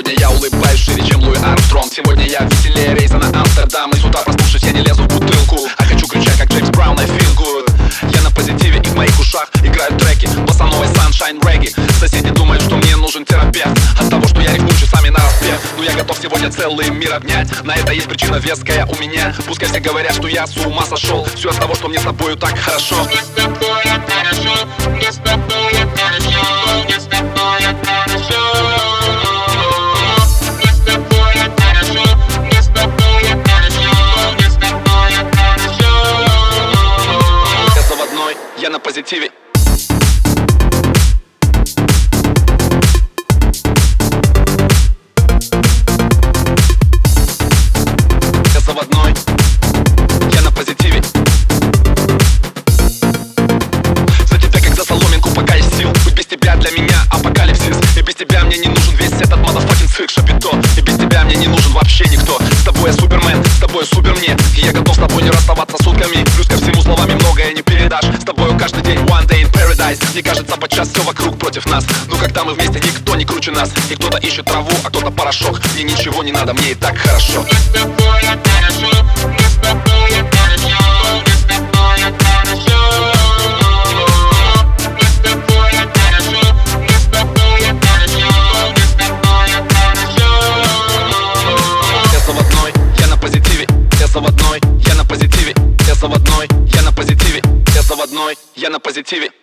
Сегодня я улыбаюсь шире, чем Луи Армстронг. Сегодня я веселее рейса на Амстердам. И с утра проснувшись, я не лезу в бутылку, а хочу кричать, как Джеймс Браун, I feel good. Я на позитиве, и в моих ушах играют треки босановой Sunshine Reggae. Соседи думают, что мне нужен терапевт от того, что я рифмую часами на распев. Но я готов сегодня целый мир обнять. На это есть причина веская у меня. Пускай все говорят, что я с ума сошел. Все от того, что мне с тобою так хорошо. Мне с тобой хорошо, мне с тобой хорошо, мне с тобой хорошо. Мне с тобой хорошо, мне с тобой хорошо, мне с тобой хорошо. Я заводной, я на позитиве. Я заводной, я на позитиве. За тебя как за соломинку, пока есть сил. Будь без тебя для меня апокалипсис. И без тебя мне не нужен весь этот motherfucking цирк Шапито. И без тебя мне не нужен вообще никто. С тобой я супермен, с тобой супер мне. И я готов с тобой не расставаться сутками. Плюс ко всему словами многое не передашь. С тобою каждый день one day in paradise. Мне кажется, подчас все вокруг против нас. Но когда мы вместе, никто не круче нас. И кто-то ищет траву, а кто-то порошок. Мне ничего не надо, мне и так хорошо. Мне с тобой хорошо, мне с тобой хорошо, мне с тобой хорошо. Мне с тобой хорошо, мне с тобой хорошо, мне с тобой хорошо. Я заводной, я на позитиве. Я заводной, я на позитиве. Я заводной, я на позитиве. Я заводной, я на позитиве.